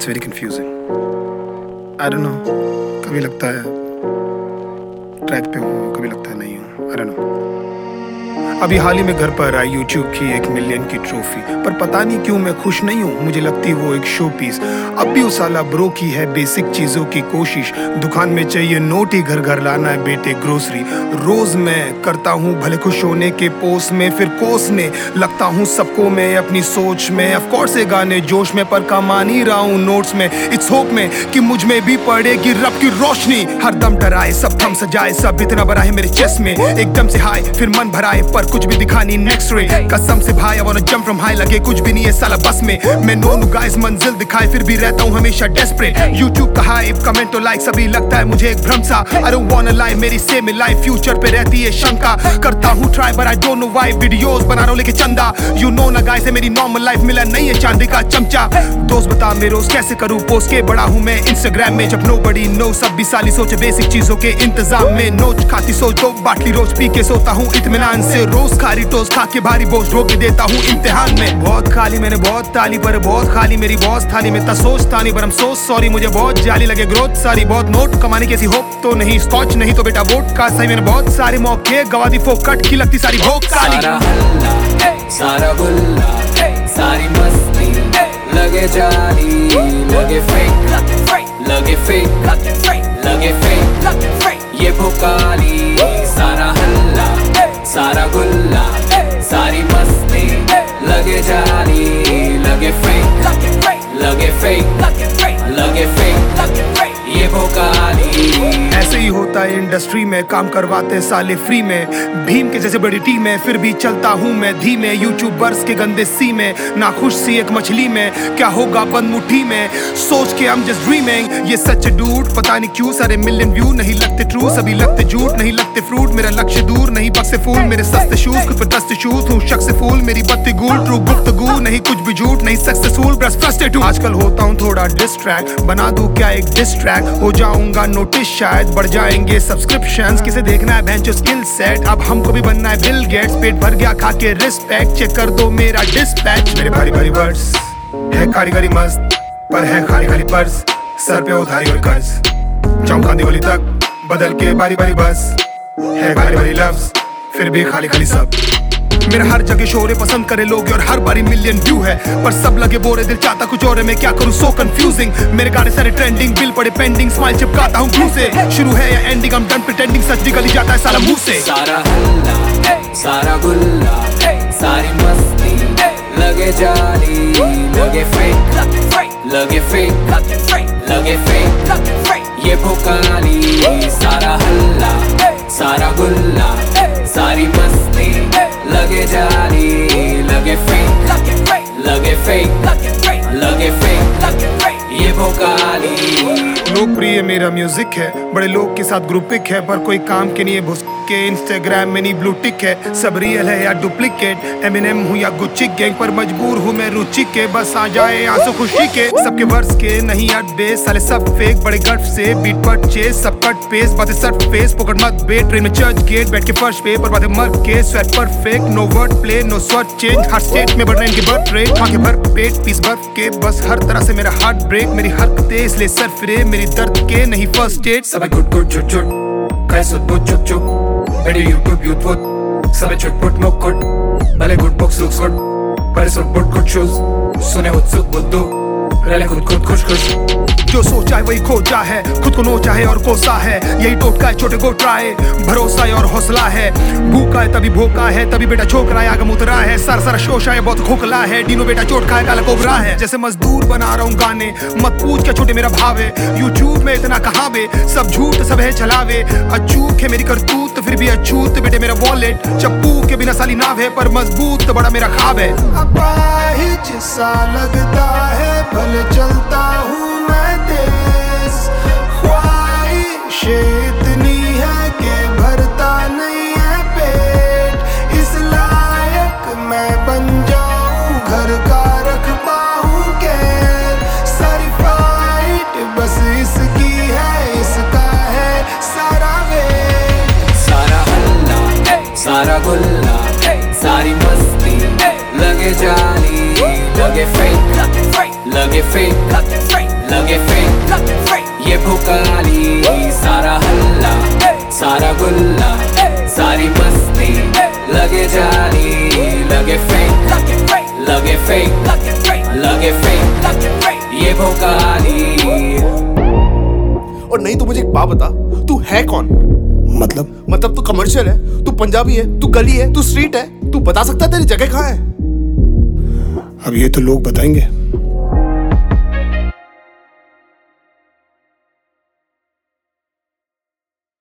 Very confusing. I don't know, कभी लगता है ट्रैक पे हूँ, कभी लगता है नहीं हूँ। I don't know. अभी हाल ही में घर पर आई YouTube की 1 मिलियन की ट्रॉफी, पर पता नहीं क्यों मैं खुश नहीं हूँ। मुझे लगती वो एक शो पीस। अब भी उस साला ब्रो की है बेसिक चीजों की कोशिश। दुकान में चाहिए नोट ही घर घर लाना है बेटे ग्रोसरी। रोज मैं करता हूँ भले खुश होने के पोस्ट में, फिर कोसने लगता हूँ सबको मैं अपनी सोच में। ऑफकोर्स ये गाने जोश में, पर कमा नहीं रहा हूँ नोट्स में। इट्स होप में कि मुझ में भी पड़ेगी रब की रोशनी। हर दम डराए सब थम सजाए, सब इतना बड़ा है मेरे चेस्ट में। एकदम से हाई फिर मन भराए, पर कुछ भी दिखा नहीं नेक्स्ट रे। कसम से भाई I wanna jump from high, लगे कुछ भी नहीं है साला बस में। मैं नोन गाइस मंजिल दिखाए, फिर भी रहता हूँ हमेशा डेस्परेट। YouTube का हाइप कमेंट और लाइक सभी लगता है मुझे एक भ्रम सा। I don't wanna lie, मेरी सेम लाइफ फ्यूचर पे रहती है शंका। करता हूँ try but I don't know why, videos बना रहा हूँ लेके चंदा। You know ना गाइस मेरी नॉर्मल लाइफ मिला नहीं है चांदी का चमचा। दोस्त बता मैं रोज कैसे करूँ पोस्ट के बड़ा हूँ मैं इंस्टाग्राम में। जब nobody knows सब भी साली सोचे बेसिक चीजों के इंतजाम में। नोच खाती सोच दो बाटली रोज पी के सोता हूँ इत्मीनान से। रोज खारी टोस्ट खा के भारी बोझ ढो के देता हूँ इम्तिहान में। बहुत खाली मैंने बहुत ताली, पर बहुत खाली मेरी बॉस थाली में। सोच तानी पर I'm so sorry, मुझे बहुत जाली लगे ग्रोथ सारी। बहुत नोट कमाने की ऐसी होप तो नहीं, स्कॉच नहीं तो बेटा वोट का सही। मैंने बहुत सारे मौके गवा दी, फोकट की लगती सारी भोग काली। सारा हल्ला सारा गुल्ला सारी मस्ती लगे जाली, लगे फेक लगे फेक लगे फेक ये भोकाली। सारा हल्ला सारा गुल्ला सारी मस्ती लगे जाली, लगे फेक लगे फेक ये भोकाली। ऐसे ही होता है इंडस्ट्री में, काम करवाते साले फ्री में। भीम के जैसे बड़ी टीम है, फिर भी चलता हूँ मैं धीमे। यूट्यूबर्स के गंदे सी में ना खुश सी एक मछली में, क्या होगा बंद मुट्ठी में सोच के I'm just dreaming। ये सच डूड पता नहीं क्यों सारे मिलियन व्यू नहीं लगते ट्रू, सभी लगते झूठ नहीं लगते फ्रूट। मेरा लक्ष्य दूर नहीं बक्से फूल, मेरे सस्ते शूज खुद पर दस्ते शूज हूँ शख्स से फूल। मेरी बत्ती गूल ट्रू गुफ्तगू नहीं कुछ भी झूठ नहीं सक्सेसफुल बस फ्रस्ट्रेट हूँ। आजकल होता हूँ थोड़ा डिस्ट्रैक्ट, बना दूं क्या एक डिस्ट्रैक्ट। हो जाऊंगा नोटिस शायद बढ़ जाएंगे सब्सक्रिप्शंस। किसे देखना है बेंचो स्किल सेट, अब हमको भी बनना है बिल गेट्स। पेट भर गया खा के रिस्पेक्ट, चेक कर दो मेरा डिस्पैच। मेरे भारी भारी वर्ड्स है कारीगरी मस्त, पर है खाली खाली पर्स। सर पे उधारी और कर्ज, जाऊं खांदी गली तक बदल के बारी बारी बस। है भारी भारी लफ्ज फिर भी खाली खाली सब। मेरा हर जगह शोरे पसंद करे लोग और हर बारी मिलियन व्यू है, पर सब लगे बोरे दिल चाहता कुछ और है। मैं क्या करूं सो कंफ्यूजिंग, मेरे गाने सारे ट्रेंडिंग बिल पड़े पेंडिंग। स्माइल चिपकाता हूं ग्लू से, शुरू है या एंडिंग I'm done pretending, सच निकल जाता है साला मुंह से। सारा हल्ला सारा गुल्ला सारी मस्ती लगे जाली, लगे फेक लगे फेक ये भोकाली। सारा हल्ला सारा गुल्ला सारी मस्ती लगे जाली, लगे फेक ये भोकाली। लोकप्रिय मेरा म्यूजिक है, बड़े लोग के साथ ग्रुपिक है, पर कोई काम के नहीं है भुस के। इंस्टाग्राम में नहीं ब्लू टिक है, सब रियल है या डुप्लीकेट। एमिनेम हूँ या गुच्ची गैंग, पर मजबूर हूँ मैं रुचि के। बस आ जाए आंसू खुशी के, सबके वर्स के नहीं अट बेस। साले सब फेक बड़े गट से बीट पर चेस, सब कट पेस बातें सर्ट फेस। पकड़ मत बेट ट्रेन में चर्च गेट, बैठ के फर्श पे पर बातें मर के। Sweat perfect no word play no स्वर चेंज, हर स्टेट में बढ़ रहे इनके बर्थ रेट। आंखें भर पेट पीस बर्फ के, बस हर तरह से मेरा हार्ट ब्रेक। मेरी हरकतें इसलिए सर फिरे मेरी दर्द के नहीं फर्स्ट एड। सब गुट गुट चुट चुट कैसे बुट चुप चुप मेरे यूट्यूब यूथ वुड सब चुटपुट मुकुट भले गुड बुक्स लुक्स गुड पर सब बुट गुड शूज सुने उत्सुक बुद्धू रले खुद खुद खुश खुश। जो सोचा है वही खोचा है, खुद को नोचा है और कोसा है। यही टोटका है छोटे गोटरा है, भरोसा है और हौसला है। भूखा है तभी भूखा है, तभी बेटा छोक रहा है आगम उतरा है। सर सर शोशा है बहुत खोखला है, डीनो बेटा चोट खाए काला कोबरा है। जैसे मजदूर बना रहा हूँ गाने, मत पूछ क्या छोटे मेरा भाव है। यूट्यूब में इतना कहाँ बे, सब झूठ सब है छलावे। अचूक है मेरी करतूत फिर भी अछूत बेटे मेरा वॉलेट। चप्पू के बिना साली नाव है, पर मजबूत तो बड़ा मेरा ख्वाब है। अपाहिज सा लगता है भले चलता हूँ मैं तेज, ख्वाहिशें इतनी है कि भरता नहीं है पेट। इस लायक मैं बन जाऊँ घर का रख पाऊँ कैद। सारी फाइट बस इसकी है, इसका है सारा वेट। सारा हल्ला सारा गुल्ला सारी मस्ती लगे जाली, लगे फेक लगे फेक ये भोकाली सारा हल्ला सारा गुल्ला सारी मस्ती लगे जाली लगे फेक लगे फेक ये भोकाली। और नहीं तो मुझे एक बात बता, तू है कौन? मतलब तू कमर्शियल है, तू पंजाबी है, तू गली है, तू स्ट्रीट है, तू बता सकता है तेरी जगह कहाँ है? अब ये तो लोग बताएंगे।